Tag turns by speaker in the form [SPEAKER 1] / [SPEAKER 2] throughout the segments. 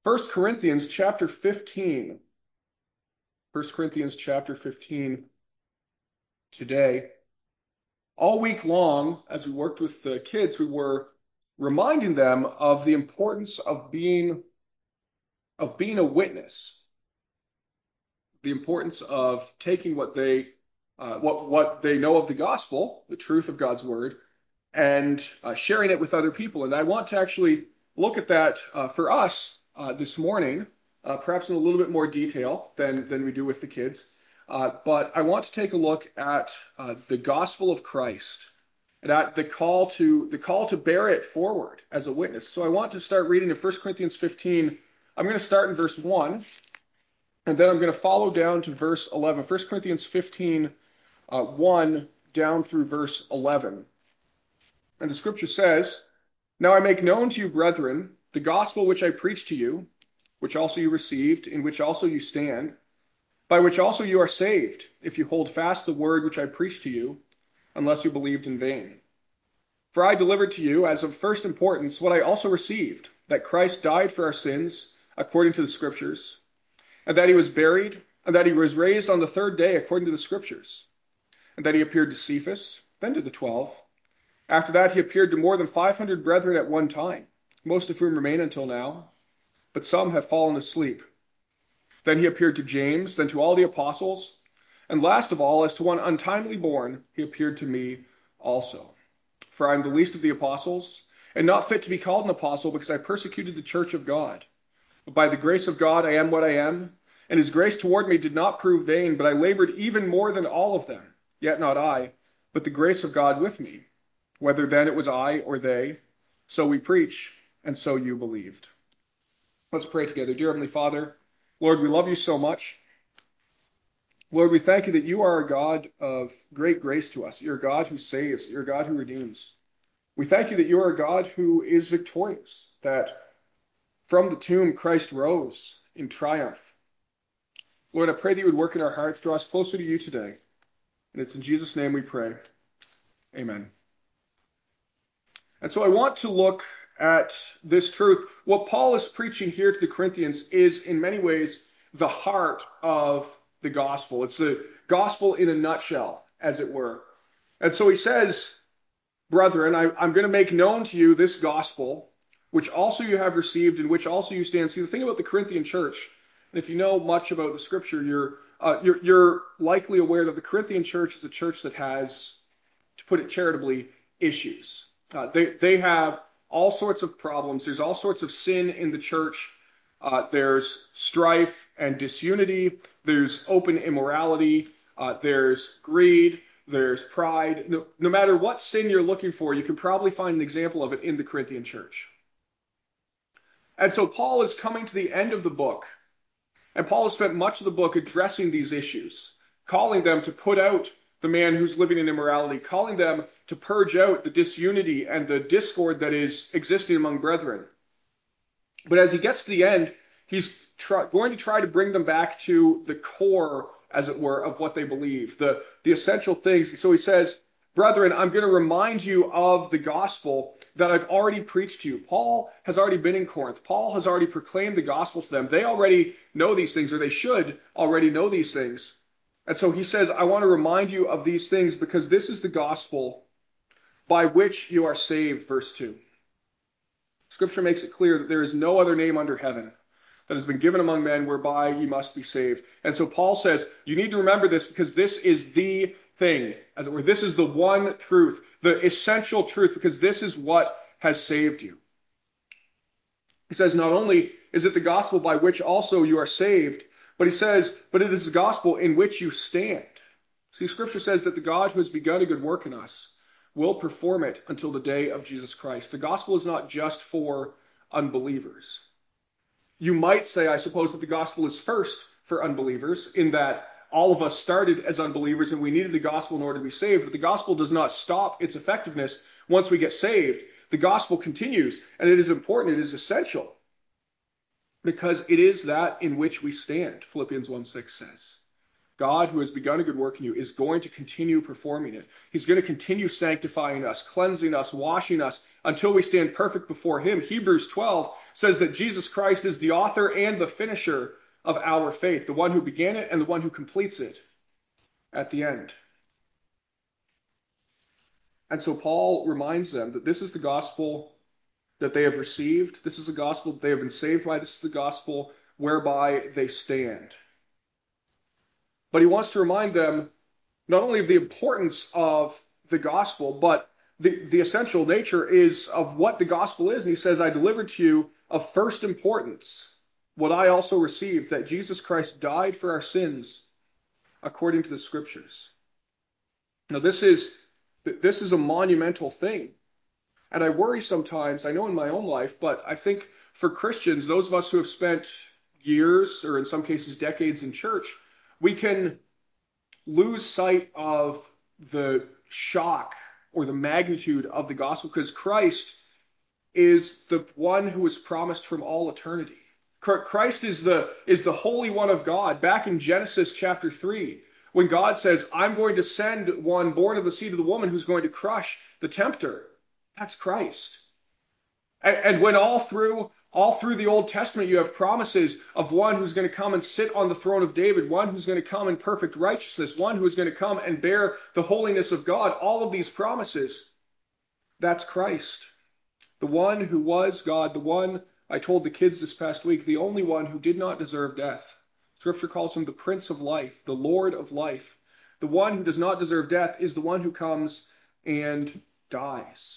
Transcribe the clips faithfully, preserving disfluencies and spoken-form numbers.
[SPEAKER 1] First Corinthians chapter fifteen. First Corinthians chapter fifteen today. All week long, as we worked with the kids, we were reminding them of the importance of being of being a witness, the importance of taking what they uh, what what they know of the gospel, the truth of God's word, and uh, sharing it with other people. And I want to actually look at that uh, for us uh, this morning, uh, perhaps in a little bit more detail than than we do with the kids. Uh, but I want to take a look at uh, the gospel of Christ and at the call to the call to bear it forward as a witness. So I want to start reading in First Corinthians fifteen. I'm going to start in verse one, and then I'm going to follow down to verse eleven. First Corinthians fifteen, uh, one down through verse eleven. And the scripture says, "Now I make known to you, brethren, the gospel which I preached to you, which also you received, in which also you stand, by which also you are saved, if you hold fast the word which I preached to you, unless you believed in vain. For I delivered to you, as of first importance, what I also received, that Christ died for our sins, according to the Scriptures, and that he was buried, and that he was raised on the third day, according to the Scriptures, and that he appeared to Cephas, then to the twelve. After that he appeared to more than five hundred brethren at one time, most of whom remain until now, but some have fallen asleep. Then he appeared to James, then to all the apostles, and last of all, as to one untimely born, he appeared to me also. For I am the least of the apostles, and not fit to be called an apostle, because I persecuted the church of God. But by the grace of God I am what I am, and his grace toward me did not prove vain, but I labored even more than all of them. Yet not I, but the grace of God with me. Whether then it was I or they, so we preach, and so you believed." Let's pray together. Dear Heavenly Father, Lord, we love you so much. Lord, we thank you that you are a God of great grace to us. You're a God who saves. You're a God who redeems. We thank you that you are a God who is victorious, that from the tomb Christ rose in triumph. Lord, I pray that you would work in our hearts, draw us closer to you today. And it's in Jesus' name we pray. Amen. And so I want to look at this truth. What Paul is preaching here to the Corinthians is in many ways the heart of the gospel. It's the gospel in a nutshell, as it were. And so he says, "Brethren, I, I'm going to make known to you this gospel, which also you have received, in which also you stand." See, the thing about the Corinthian church, and if you know much about the scripture, you're, uh, you're, you're likely aware that the Corinthian church is a church that has, to put it charitably, issues. Uh, they, they have all sorts of problems. There's all sorts of sin in the church. Uh, there's strife and disunity. There's open immorality. Uh, there's greed. There's pride. No, no matter what sin you're looking for, you can probably find an example of it in the Corinthian church. And so Paul is coming to the end of the book. And Paul has spent much of the book addressing these issues, calling them to put out the man who's living in immorality, calling them to purge out the disunity and the discord that is existing among brethren. But as he gets to the end, he's try, going to try to bring them back to the core, as it were, of what they believe, the, the essential things. And so he says, "Brethren, I'm going to remind you of the gospel that I've already preached to you." Paul has already been in Corinth. Paul has already proclaimed the gospel to them. They already know these things, or they should already know these things. And so he says, "I want to remind you of these things because this is the gospel by which you are saved," verse two. Scripture makes it clear that there is no other name under heaven that has been given among men whereby you must be saved. And so Paul says, you need to remember this because this is the thing, as it were. This is the one truth, the essential truth, because this is what has saved you. He says, not only is it the gospel by which also you are saved, but he says, but it is the gospel in which you stand. See, Scripture says that the God who has begun a good work in us will perform it until the day of Jesus Christ. The gospel is not just for unbelievers. You might say, I suppose, that the gospel is first for unbelievers, in that all of us started as unbelievers and we needed the gospel in order to be saved. But the gospel does not stop its effectiveness once we get saved. The gospel continues, and it is important, it is essential, because it is that in which we stand, Philippians one six says. God, who has begun a good work in you, is going to continue performing it. He's going to continue sanctifying us, cleansing us, washing us, until we stand perfect before him. Hebrews twelve says that Jesus Christ is the author and the finisher of our faith, the one who began it and the one who completes it at the end. And so Paul reminds them that this is the gospel that they have received. This is the gospel that they have been saved by. This is the gospel whereby they stand. But he wants to remind them not only of the importance of the gospel, but the, the essential nature is of what the gospel is. And he says, I delivered to you of first importance what I also received, that Jesus Christ died for our sins according to the scriptures. Now this is this is a monumental thing. And I worry sometimes, I know in my own life, but I think for Christians, those of us who have spent years, or in some cases decades in church, we can lose sight of the shock or the magnitude of the gospel, because Christ is the one who was promised from all eternity. Christ is the, is the Holy One of God. Back in Genesis chapter three, when God says, I'm going to send one born of the seed of the woman who's going to crush the tempter. That's Christ. And, and when all through all through the Old Testament you have promises of one who's going to come and sit on the throne of David, one who's going to come in perfect righteousness, one who is going to come and bear the holiness of God, all of these promises, that's Christ. The one who was God, the one, I told the kids this past week, the only one who did not deserve death. Scripture calls him the Prince of Life, the Lord of Life. The one who does not deserve death is the one who comes and dies.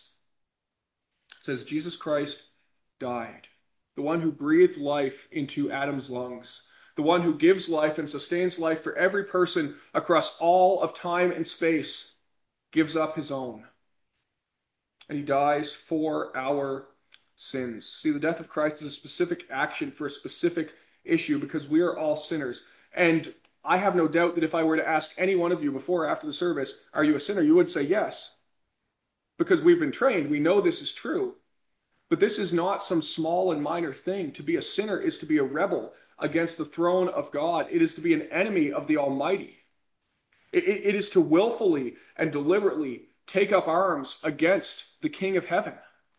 [SPEAKER 1] It says Jesus Christ died. The one who breathed life into Adam's lungs. The one who gives life and sustains life for every person across all of time and space gives up his own. And he dies for our sins. See, the death of Christ is a specific action for a specific issue because we are all sinners. And I have no doubt that if I were to ask any one of you before or after the service, are you a sinner? You would say yes. Because we've been trained. We know this is true. But this is not some small and minor thing. To be a sinner is to be a rebel against the throne of God. It is to be an enemy of the Almighty. It, it, it is to willfully and deliberately take up arms against the King of heaven.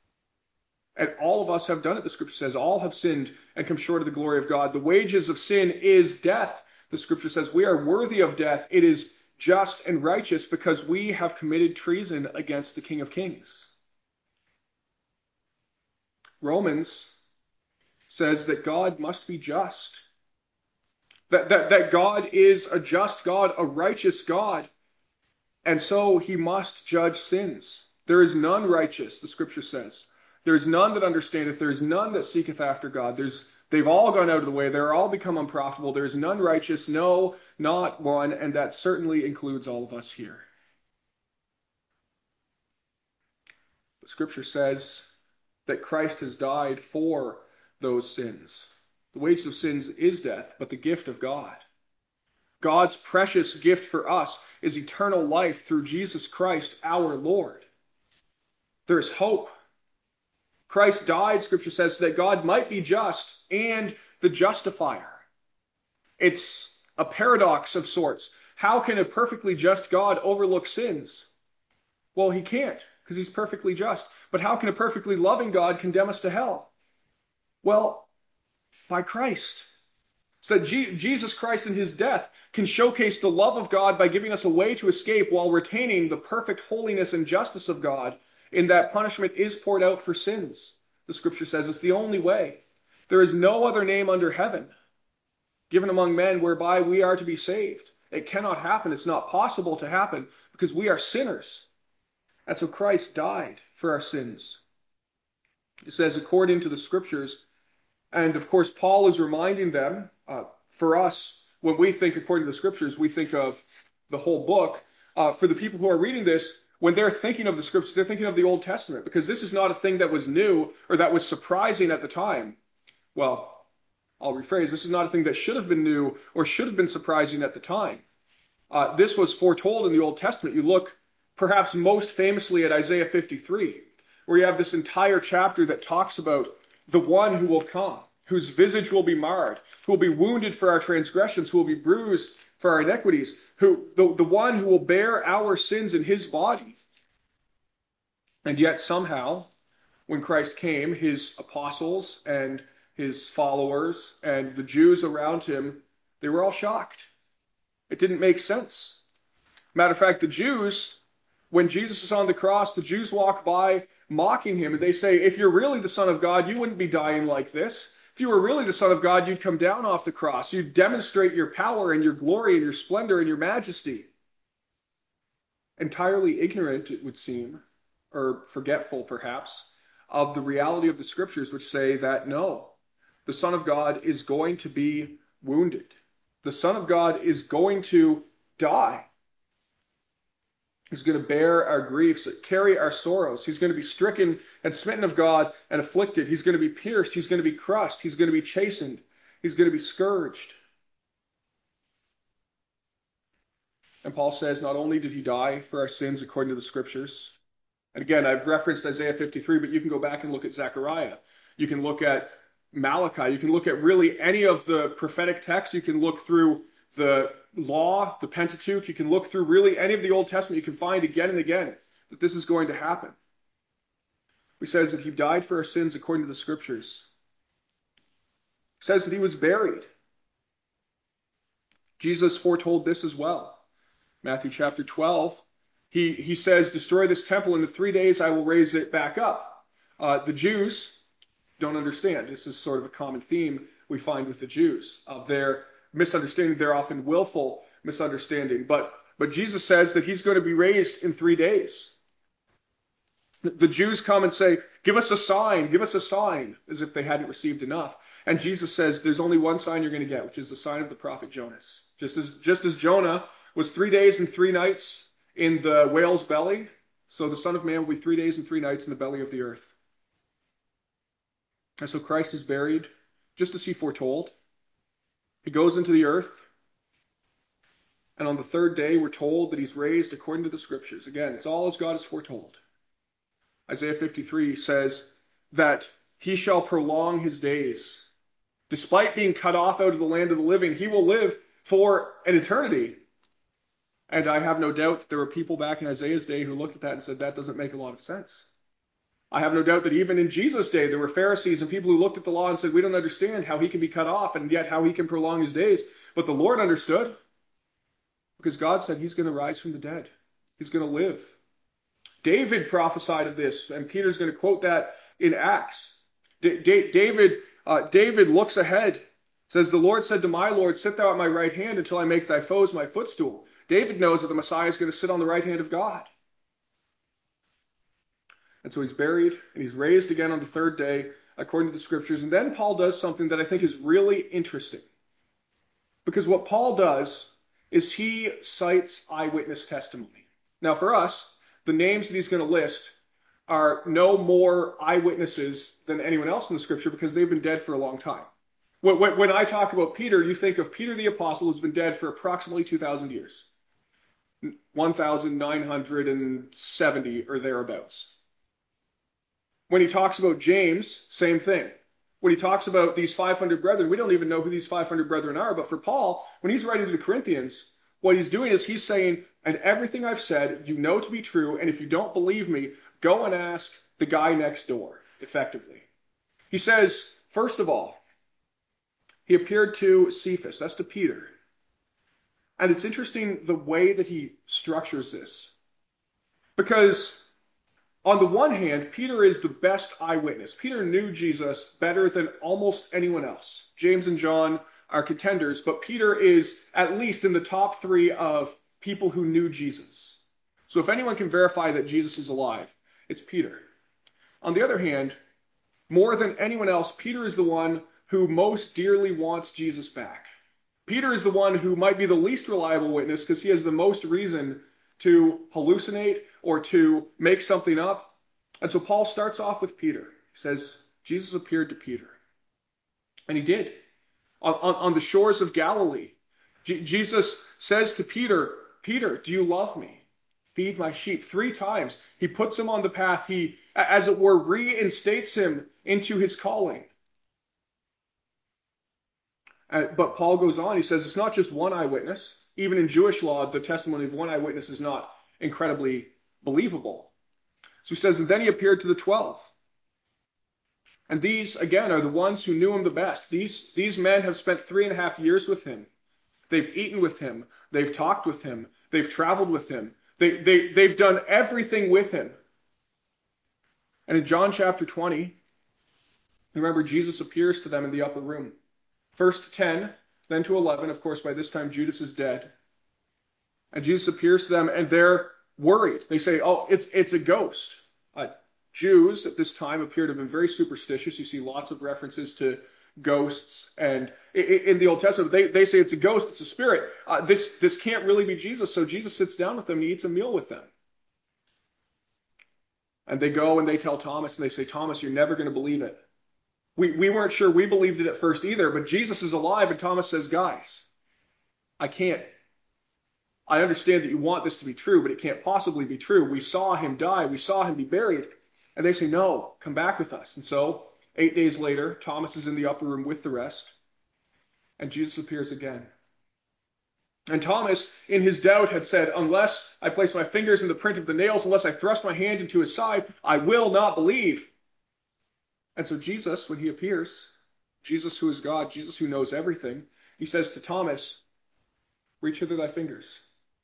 [SPEAKER 1] And all of us have done it, the scripture says. All have sinned and come short of the glory of God. The wages of sin is death. The scripture says we are worthy of death. It is just and righteous because we have committed treason against the King of Kings. Romans says that God must be just. That, that, that God is a just God, a righteous God. And so he must judge sins. There is none righteous, the scripture says. There is none that understandeth. There is none that seeketh after God. There's, they've all gone out of the way. They're all become unprofitable. There is none righteous, no, not one. And that certainly includes all of us here. The scripture says that Christ has died for those sins. The wages of sins is death, but the gift of God. God's precious gift for us is eternal life through Jesus Christ, our Lord. There is hope. Christ died, scripture says, so that God might be just and the justifier. It's a paradox of sorts. How can a perfectly just God overlook sins? Well, he can't, because he's perfectly just. But how can a perfectly loving God condemn us to hell? Well, by Christ. So that G- Jesus Christ in his death can showcase the love of God by giving us a way to escape while retaining the perfect holiness and justice of God, in that punishment is poured out for sins. The scripture says it's the only way. There is no other name under heaven given among men whereby we are to be saved. It cannot happen. It's not possible to happen because we are sinners. And so Christ died for our sins. It says according to the scriptures. And of course, Paul is reminding them, uh, for us, when we think according to the scriptures, we think of the whole book. Uh, for the people who are reading this, when they're thinking of the scriptures, they're thinking of the Old Testament, because this is not a thing that was new or that was surprising at the time. Well, I'll rephrase, this is not a thing that should have been new or should have been surprising at the time. Uh, this was foretold in the Old Testament. You look perhaps most famously at Isaiah fifty-three, where you have this entire chapter that talks about the one who will come, whose visage will be marred, who will be wounded for our transgressions, who will be bruised for our iniquities, who the, the one who will bear our sins in his body. And yet somehow when Christ came, his apostles and his followers and the Jews around him, they were all shocked. It didn't make sense. Matter of fact, the Jews, when Jesus is on the cross, the Jews walk by mocking him, and they say, if you're really the Son of God, you wouldn't be dying like this. If you were really the Son of God, you'd come down off the cross. You'd demonstrate your power and your glory and your splendor and your majesty. Entirely ignorant, it would seem, or forgetful perhaps, of the reality of the scriptures, which say that no, the Son of God is going to be wounded. The Son of God is going to die. He's going to bear our griefs, carry our sorrows. He's going to be stricken and smitten of God and afflicted. He's going to be pierced. He's going to be crushed. He's going to be chastened. He's going to be scourged. And Paul says not only did he die for our sins according to the scriptures, and again, I've referenced Isaiah fifty-three, but you can go back and look at Zechariah. You can look at Malachi. You can look at really any of the prophetic texts. You can look through the law, the Pentateuch. You can look through really any of the Old Testament. You can find again and again that this is going to happen. He says that he died for our sins according to the scriptures. He says that he was buried. Jesus foretold this as well. Matthew chapter twelve. He, he says, destroy this temple, and in three days I will raise it back up. Uh, the Jews don't understand. This is sort of a common theme we find with the Jews, of their misunderstanding, their often willful misunderstanding. But, but Jesus says that he's going to be raised in three days. The, the Jews come and say, give us a sign, give us a sign, as if they hadn't received enough. And Jesus says, there's only one sign you're going to get, which is the sign of the prophet Jonas. Just as, just as Jonah was three days and three nights in the whale's belly, so the Son of Man will be three days and three nights in the belly of the earth. And so Christ is buried, just as he foretold. He goes into the earth, and on the third day we're told that he's raised according to the scriptures. Again, it's all as God has foretold. Isaiah fifty-three says that he shall prolong his days. Despite being cut off out of the land of the living, he will live for an eternity. And I have no doubt that there were people back in Isaiah's day who looked at that and said, that doesn't make a lot of sense. I have no doubt that even in Jesus' day, there were Pharisees and people who looked at the law and said, we don't understand how he can be cut off and yet how he can prolong his days. But the Lord understood, because God said he's going to rise from the dead. He's going to live. David prophesied of this, and Peter's going to quote that in Acts. D- D- David, uh, David looks ahead, says, the Lord said to my Lord, sit thou at my right hand until I make thy foes my footstool. David knows that the Messiah is going to sit on the right hand of God. And so he's buried and he's raised again on the third day, according to the scriptures. And then Paul does something that I think is really interesting. Because what Paul does is he cites eyewitness testimony. Now for us, the names that he's going to list are no more eyewitnesses than anyone else in the scripture because they've been dead for a long time. When I talk about Peter, you think of Peter the Apostle, who's been dead for approximately two thousand years. one thousand nine hundred seventy or thereabouts. When he talks about James, same thing. When he talks about these five hundred brethren, we don't even know who these five hundred brethren are. But for Paul, when he's writing to the Corinthians, what he's doing is he's saying, and everything I've said, you know to be true. And if you don't believe me, go and ask the guy next door, effectively. He says, first of all, he appeared to Cephas, that's to Peter. And it's interesting the way that he structures this. Because on the one hand, Peter is the best eyewitness. Peter knew Jesus better than almost anyone else. James and John are contenders, but Peter is at least in the top three of people who knew Jesus. So if anyone can verify that Jesus is alive, it's Peter. On the other hand, more than anyone else, Peter is the one who most dearly wants Jesus back. Peter is the one who might be the least reliable witness because he has the most reason to hallucinate or to make something up. And so Paul starts off with Peter. He says, Jesus appeared to Peter. And he did. On, on, on the shores of Galilee, J- Jesus says to Peter, Peter, do you love me? Feed my sheep. Three times he puts him on the path. He, as it were, reinstates him into his calling. Uh, but Paul goes on, he says it's not just one eyewitness. Even in Jewish law, the testimony of one eyewitness is not incredibly believable. So he says, and then he appeared to the twelve. And these, again, are the ones who knew him the best. These, these men have spent three and a half years with him. They've eaten with him. They've talked with him. They've traveled with him. They, they, they've done everything with him. And in John chapter twenty, remember, Jesus appears to them in the upper room. First to ten, then to eleven. Of course, by this time, Judas is dead. And Jesus appears to them, and they're worried. They say, oh, it's, it's a ghost. Uh, Jews at this time appear to have been very superstitious. You see lots of references to ghosts. And in the Old Testament, they, they say it's a ghost, it's a spirit. Uh, this, this can't really be Jesus. So Jesus sits down with them and he eats a meal with them. And they go and they tell Thomas, and they say, Thomas, you're never going to believe it. We, we weren't sure we believed it at first either, but Jesus is alive. And Thomas says, guys, I can't. I understand that you want this to be true, but it can't possibly be true. We saw him die. We saw him be buried. And they say, no, come back with us. And so eight days later, Thomas is in the upper room with the rest, and Jesus appears again. And Thomas, in his doubt, had said, unless I place my fingers in the print of the nails, unless I thrust my hand into his side, I will not believe. And so Jesus, when he appears, Jesus who is God, Jesus who knows everything, he says to Thomas, reach hither thy fingers.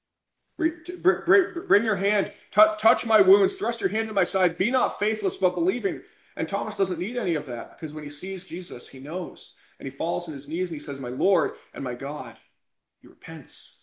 [SPEAKER 1] Bring your hand, touch my wounds, thrust your hand into my side, be not faithless but believing. And Thomas doesn't need any of that, because when he sees Jesus, he knows. And he falls on his knees and he says, my Lord and my God. He repents.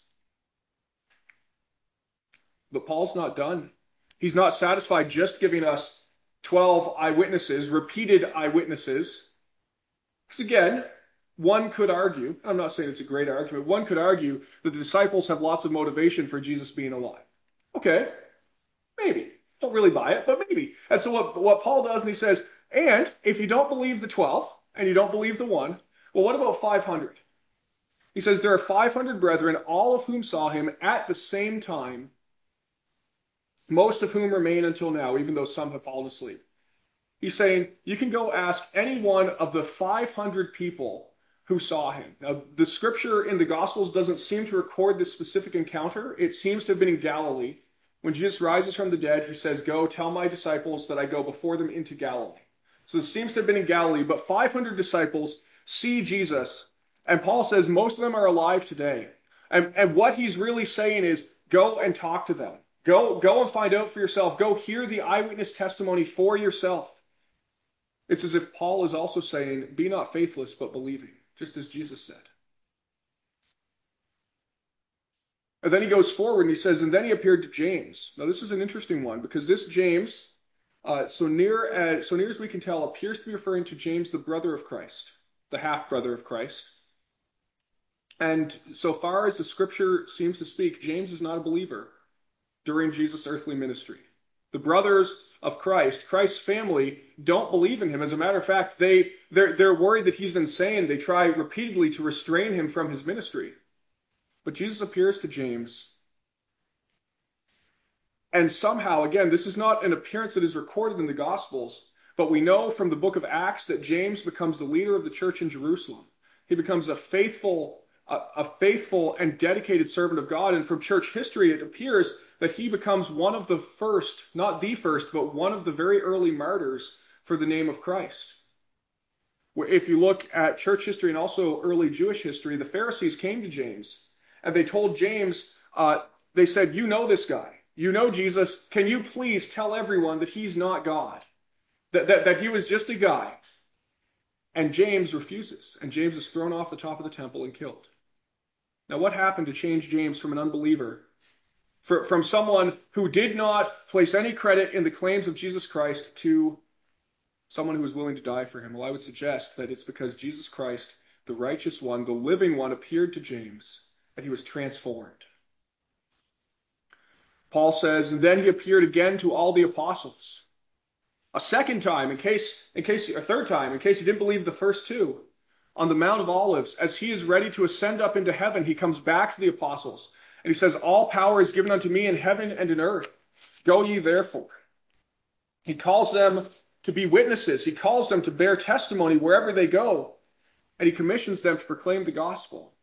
[SPEAKER 1] But Paul's not done. He's not satisfied just giving us twelve eyewitnesses, repeated eyewitnesses. Because again, one could argue, I'm not saying it's a great argument, one could argue that the disciples have lots of motivation for Jesus being alive. Okay, maybe. Don't really buy it, but maybe. And so what, what Paul does, and he says, and if you don't believe the twelve, and you don't believe the one, well, what about five hundred? He says, there are five hundred brethren, all of whom saw him at the same time, most of whom remain until now, even though some have fallen asleep. He's saying, you can go ask any one of the five hundred people who saw him. Now, the scripture in the Gospels doesn't seem to record this specific encounter. It seems to have been in Galilee. When Jesus rises from the dead, he says, go tell my disciples that I go before them into Galilee. So this seems to have been in Galilee, but five hundred disciples see Jesus. And Paul says most of them are alive today. And, and what he's really saying is go and talk to them. Go, go and find out for yourself. Go hear the eyewitness testimony for yourself. It's as if Paul is also saying, be not faithless, but believing, just as Jesus said. And then he goes forward and he says, and then he appeared to James. Now this is an interesting one, because this James, uh, so near as, so near as we can tell, appears to be referring to James, the brother of Christ, the half-brother of Christ. And so far as the scripture seems to speak, James is not a believer during Jesus' earthly ministry. The brothers of Christ, Christ's family, don't believe in him. As a matter of fact, they, they're, they're worried that he's insane. They try repeatedly to restrain him from his ministry. But Jesus appears to James. And somehow, again, this is not an appearance that is recorded in the Gospels, but we know from the book of Acts that James becomes the leader of the church in Jerusalem. He becomes a faithful A, a faithful and dedicated servant of God. And from church history, it appears that he becomes one of the first, not the first, but one of the very early martyrs for the name of Christ. If you look at church history and also early Jewish history, the Pharisees came to James and they told James, uh, they said, you know this guy. You know Jesus. Can you please tell everyone that he's not God? That, that, that he was just a guy. And James refuses. And James is thrown off the top of the temple and killed. Now, what happened to change James from an unbeliever, for, from someone who did not place any credit in the claims of Jesus Christ, to someone who was willing to die for him? Well, I would suggest that it's because Jesus Christ, the righteous one, the living one, appeared to James, and he was transformed. Paul says, and then he appeared again to all the apostles. A second time, in case, in case, a third time, in case he didn't believe the first two. On the Mount of Olives, as he is ready to ascend up into heaven, he comes back to the apostles. And he says, all power is given unto me in heaven and in earth. Go ye therefore. He calls them to be witnesses. He calls them to bear testimony wherever they go. And he commissions them to proclaim the gospel.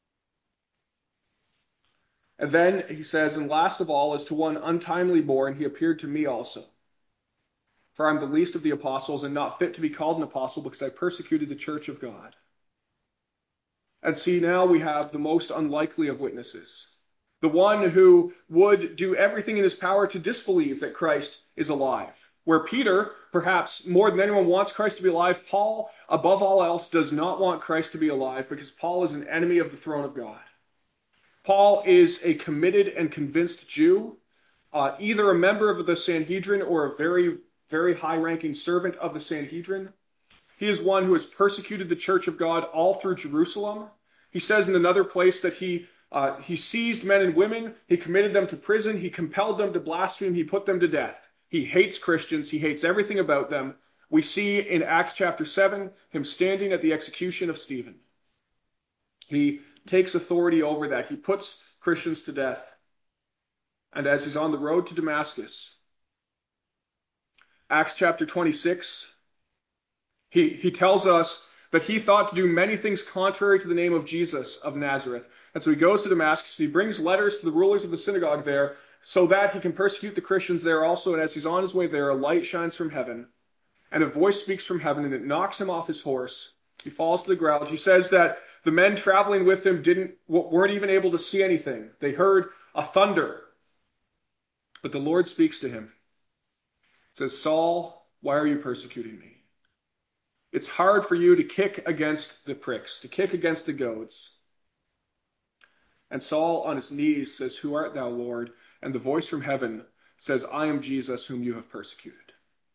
[SPEAKER 1] And then he says, and last of all, as to one untimely born, he appeared to me also. for I am the least of the apostles and not fit to be called an apostle because I persecuted the church of God. And see, now we have the most unlikely of witnesses. The one who would do everything in his power to disbelieve that Christ is alive. Where Peter, perhaps more than anyone, wants Christ to be alive, Paul, above all else, does not want Christ to be alive because Paul is an enemy of the throne of God. Paul is a committed and convinced Jew, uh, either a member of the Sanhedrin or a very, very high-ranking servant of the Sanhedrin. He is one who has persecuted the church of God all through Jerusalem. He says in another place that he uh, he seized men and women, he committed them to prison, he compelled them to blaspheme, he put them to death. He hates Christians, he hates everything about them. We see in Acts chapter seven him standing at the execution of Stephen. He takes authority over that. He puts Christians to death. And as he's on the road to Damascus, Acts chapter twenty-six, He, he tells us that he thought to do many things contrary to the name of Jesus of Nazareth. And so he goes to Damascus. He brings letters to the rulers of the synagogue there so that he can persecute the Christians there also. And as he's on his way there, a light shines from heaven and a voice speaks from heaven and it knocks him off his horse. He falls to the ground. He says that the men traveling with him didn't, weren't even able to see anything. They heard a thunder. But the Lord speaks to him. He says, Saul, why are you persecuting me? It's hard for you to kick against the pricks, to kick against the goads. And Saul on his knees says, who art thou, Lord? And the voice from heaven says, I am Jesus whom you have persecuted.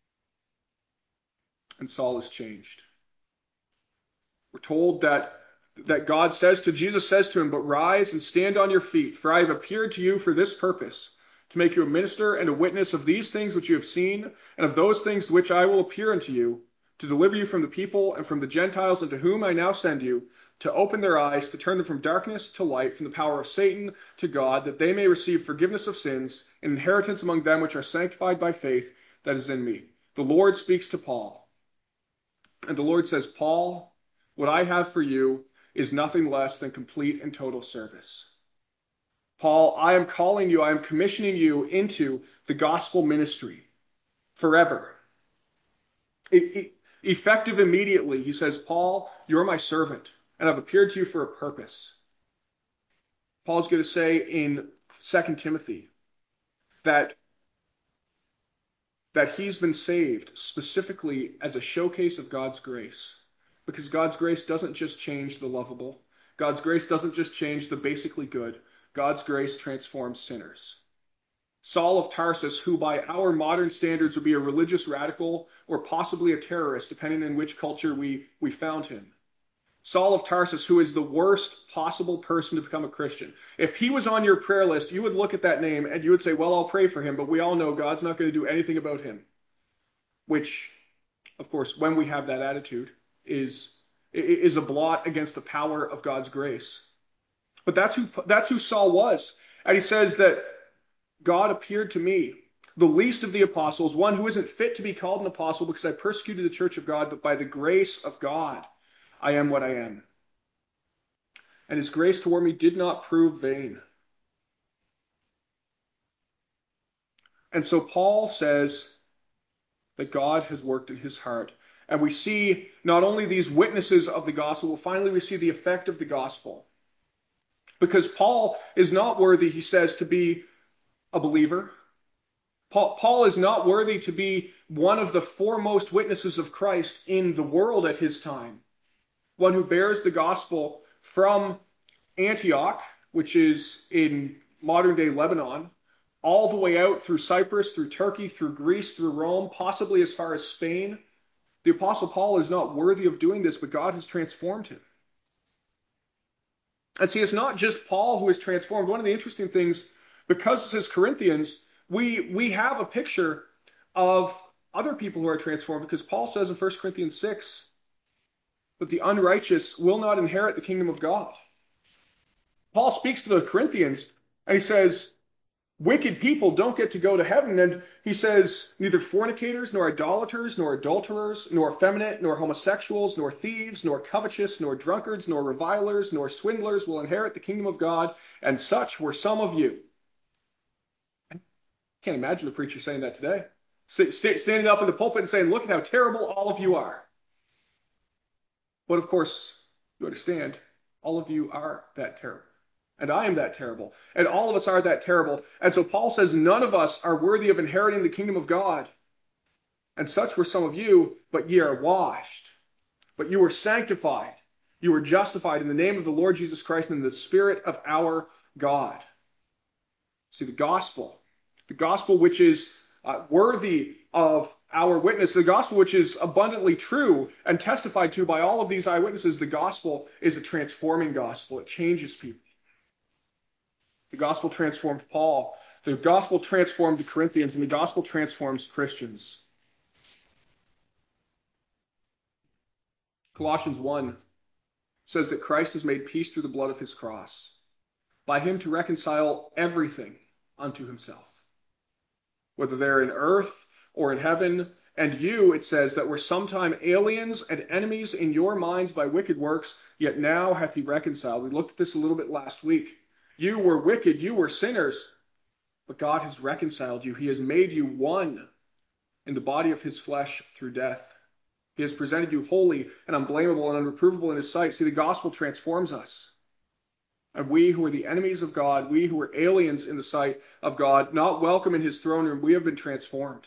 [SPEAKER 1] And Saul is changed. We're told that, that God says to, Jesus says to him, but rise and stand on your feet, for I have appeared to you for this purpose, to make you a minister and a witness of these things which you have seen, and of those things which I will appear unto you, to deliver you from the people and from the Gentiles unto whom I now send you, to open their eyes, to turn them from darkness to light, from the power of Satan to God, that they may receive forgiveness of sins, and inheritance among them which are sanctified by faith that is in me. The Lord speaks to Paul. And the Lord says, Paul, what I have for you is nothing less than complete and total service. Paul, I am calling you, I am commissioning you into the gospel ministry forever. It, it, effective immediately, he says, Paul, you're my servant, and I've appeared to you for a purpose. Paul's going to say in Second Timothy that, that he's been saved specifically as a showcase of God's grace. Because God's grace doesn't just change the lovable. God's grace doesn't just change the basically good. God's grace transforms sinners. Saul of Tarsus, who by our modern standards would be a religious radical or possibly a terrorist, depending on which culture we, we found him. Saul of Tarsus, who is the worst possible person to become a Christian. If he was on your prayer list, you would look at that name and you would say, well, I'll pray for him, but we all know God's not going to do anything about him. Which, of course, when we have that attitude, is, is a blot against the power of God's grace. But that's who, that's who Saul was. And he says that God appeared to me, the least of the apostles, one who isn't fit to be called an apostle because I persecuted the church of God, but by the grace of God, I am what I am. And his grace toward me did not prove vain. And so Paul says that God has worked in his heart. And we see not only these witnesses of the gospel, but finally we see the effect of the gospel. Because Paul is not worthy, he says, to be a believer. Paul, Paul is not worthy to be one of the foremost witnesses of Christ in the world at his time. One who bears the gospel from Antioch, which is in modern-day Lebanon, all the way out through Cyprus, through Turkey, through Greece, through Rome, possibly as far as Spain. The Apostle Paul is not worthy of doing this, but God has transformed him. And see, it's not just Paul who is transformed. One of the interesting things, because it says Corinthians, we, we have a picture of other people who are transformed, because Paul says in First Corinthians six that the unrighteous will not inherit the kingdom of God. Paul speaks to the Corinthians, and he says, wicked people don't get to go to heaven. And he says, neither fornicators, nor idolaters, nor adulterers, nor effeminate, nor homosexuals, nor thieves, nor covetous, nor drunkards, nor revilers, nor swindlers will inherit the kingdom of God. And such were some of you. I can't imagine the preacher saying that today. st- standing up in the pulpit and saying, look at how terrible all of you are. But of course, you understand, all of you are that terrible. And I am that terrible. And all of us are that terrible. And so Paul says, none of us are worthy of inheriting the kingdom of God. And such were some of you, but ye are washed. But you were sanctified. You were justified in the name of the Lord Jesus Christ and in the Spirit of our God. See, the gospel, the gospel which is uh, worthy of our witness, the gospel which is abundantly true and testified to by all of these eyewitnesses, the gospel is a transforming gospel. It changes people. The gospel transformed Paul. The gospel transformed the Corinthians, and the gospel transforms Christians. Colossians one says that Christ has made peace through the blood of his cross, by him to reconcile everything unto himself, whether they're in earth or in heaven. And you, it says, that were sometime aliens and enemies in your minds by wicked works, yet now hath he reconciled. We looked at this a little bit last week. You were wicked, you were sinners, but God has reconciled you. He has made you one in the body of his flesh through death. He has presented you holy and unblameable and unreprovable in his sight. See, the gospel transforms us. And we who are the enemies of God, we who are aliens in the sight of God, not welcome in his throne room, we have been transformed.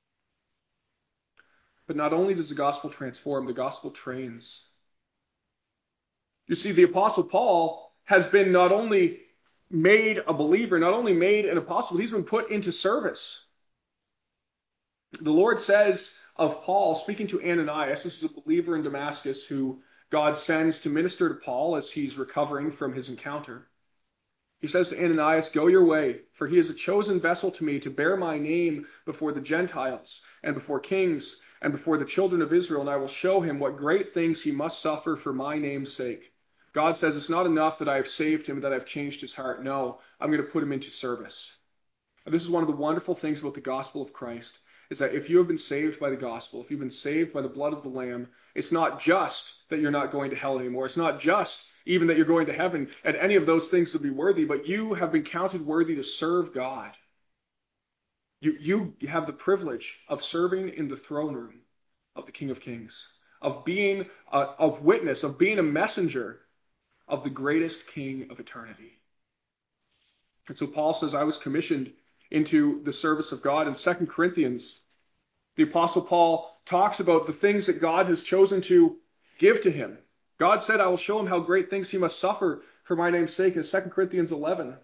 [SPEAKER 1] But not only does the gospel transform, the gospel trains. You see, the Apostle Paul has been not only made a believer, not only made an apostle, he's been put into service. The Lord says of Paul, speaking to Ananias, this is a believer in Damascus who God sends to minister to Paul as he's recovering from his encounter. He says to Ananias, go your way, for he is a chosen vessel to me to bear my name before the Gentiles and before kings and before the children of Israel, and I will show him what great things he must suffer for my name's sake. God says it's not enough that I have saved him, that I've changed his heart. No, I'm going to put him into service. And this is one of the wonderful things about the gospel of Christ, is that if you have been saved by the gospel, if you've been saved by the blood of the Lamb, it's not just that you're not going to hell anymore. It's not just even that you're going to heaven and any of those things to be worthy, but you have been counted worthy to serve God. You, you have the privilege of serving in the throne room of the King of Kings, of being a, a witness, of being a messenger of the greatest King of eternity. And so Paul says, I was commissioned into the service of God. In Second Corinthians, the Apostle Paul talks about the things that God has chosen to give to him. God said, I will show him how great things he must suffer for my name's sake. In Second Corinthians eleven,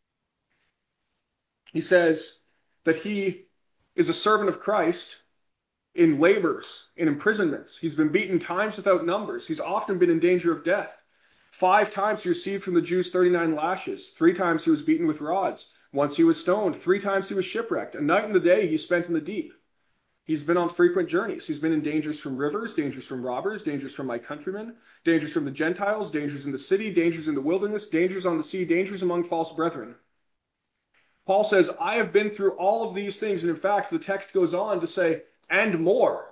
[SPEAKER 1] he says that he is a servant of Christ in labors, in imprisonments. He's been beaten times without numbers. He's often been in danger of death. Five times he received from the Jews thirty-nine lashes. Three times he was beaten with rods. Once he was stoned. Three times he was shipwrecked. A night and a day he spent in the deep. He's been on frequent journeys. He's been in dangers from rivers, dangers from robbers, dangers from my countrymen, dangers from the Gentiles, dangers in the city, dangers in the wilderness, dangers on the sea, dangers among false brethren. Paul says, I have been through all of these things. And in fact, the text goes on to say, and more.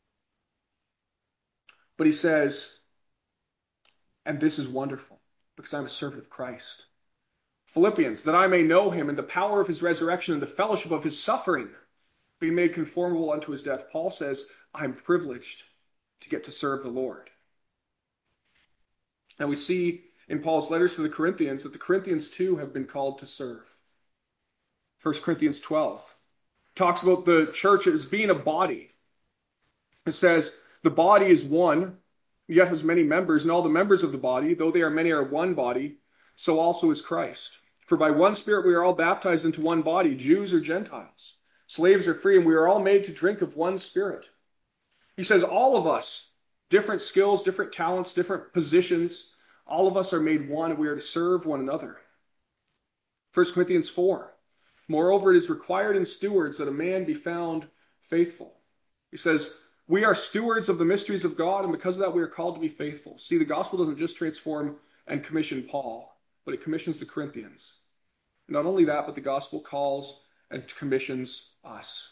[SPEAKER 1] But he says, and this is wonderful, because I'm a servant of Christ. Philippians, that I may know him and the power of his resurrection and the fellowship of his suffering, being made conformable unto his death. Paul says, I'm privileged to get to serve the Lord. And we see in Paul's letters to the Corinthians that the Corinthians too have been called to serve. First Corinthians twelve talks about the church as being a body. It says, the body is one, yet has many members, and all the members of the body, though they are many, are one body, so also is Christ. For by one Spirit we are all baptized into one body, Jews or Gentiles. Slaves are free, and we are all made to drink of one Spirit. He says all of us, different skills, different talents, different positions, all of us are made one, and we are to serve one another. First Corinthians four. Moreover, it is required in stewards that a man be found faithful. He says, we are stewards of the mysteries of God, and because of that we are called to be faithful. See, the gospel doesn't just transform and commission Paul, but it commissions the Corinthians. And not only that, but the gospel calls and commissions us.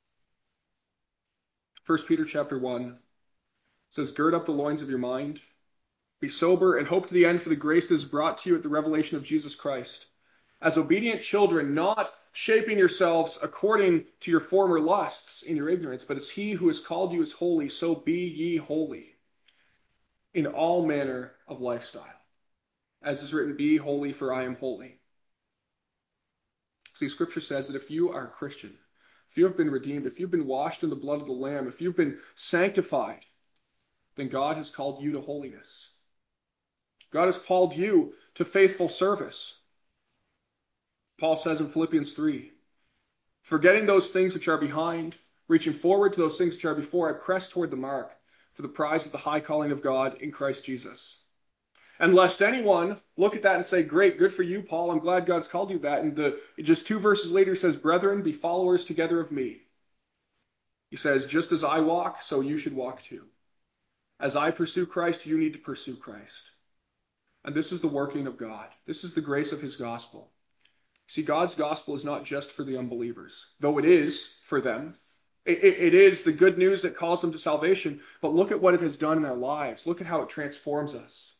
[SPEAKER 1] First Peter chapter one says, gird up the loins of your mind, be sober, and hope to the end for the grace that is brought to you at the revelation of Jesus Christ. As obedient children, not shaping yourselves according to your former lusts in your ignorance, but as he who has called you is holy, so be ye holy in all manner of lifestyle. As is written, be ye holy, for I am holy. See, Scripture says that if you are a Christian, if you have been redeemed, if you've been washed in the blood of the Lamb, if you've been sanctified, then God has called you to holiness. God has called you to faithful service. Paul says in Philippians three, forgetting those things which are behind, reaching forward to those things which are before, I press toward the mark for the prize of the high calling of God in Christ Jesus. And lest anyone look at that and say, great, good for you, Paul, I'm glad God's called you that. And the, just two verses later, he says, brethren, be followers together of me. He says, just as I walk, so you should walk too. As I pursue Christ, you need to pursue Christ. And this is the working of God. This is the grace of his gospel. See, God's gospel is not just for the unbelievers, though it is for them. It, it, it is the good news that calls them to salvation. But look at what it has done in our lives. Look at how it transforms us.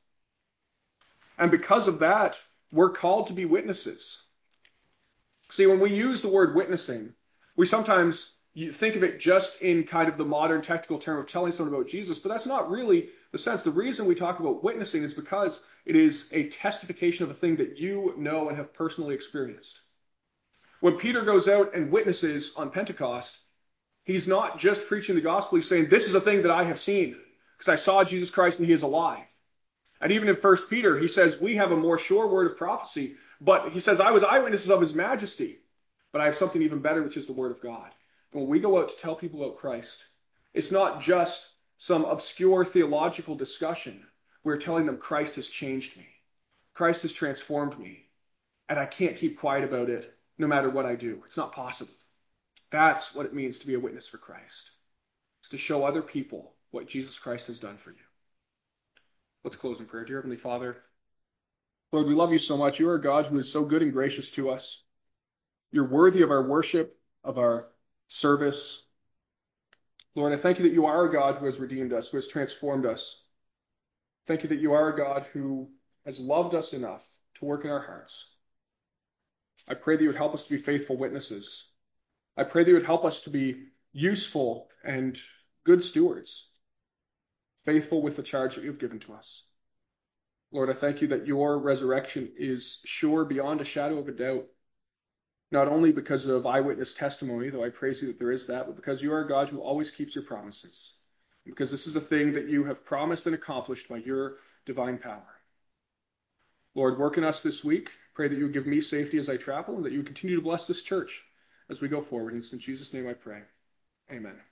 [SPEAKER 1] And because of that, we're called to be witnesses. See, when we use the word witnessing, we sometimes think of it just in kind of the modern technical term of telling someone about Jesus, but that's not really the sense. The reason we talk about witnessing is because it is a testification of a thing that you know and have personally experienced. When Peter goes out and witnesses on Pentecost, he's not just preaching the gospel. He's saying, this is a thing that I have seen because I saw Jesus Christ and he is alive. And even in First Peter, he says, we have a more sure word of prophecy, but he says, I was eyewitnesses of his majesty, but I have something even better, which is the word of God. And when we go out to tell people about Christ, it's not just some obscure theological discussion. We're telling them Christ has changed me. Christ has transformed me. And I can't keep quiet about it no matter what I do. It's not possible. That's what it means to be a witness for Christ. It's to show other people what Jesus Christ has done for you. Let's close in prayer. Dear Heavenly Father, Lord, we love you so much. You are a God who is so good and gracious to us. You're worthy of our worship, of our service. Lord, I thank you that you are a God who has redeemed us, who has transformed us. Thank you that you are a God who has loved us enough to work in our hearts. I pray that you would help us to be faithful witnesses. I pray that you would help us to be useful and good stewards, faithful with the charge that you have given to us. Lord, I thank you that your resurrection is sure beyond a shadow of a doubt, not only because of eyewitness testimony, though I praise you that there is that, but because you are a God who always keeps your promises, and because this is a thing that you have promised and accomplished by your divine power. Lord, work in us this week. Pray that you would give me safety as I travel, and that you would continue to bless this church as we go forward. And it's in Jesus' name I pray. Amen.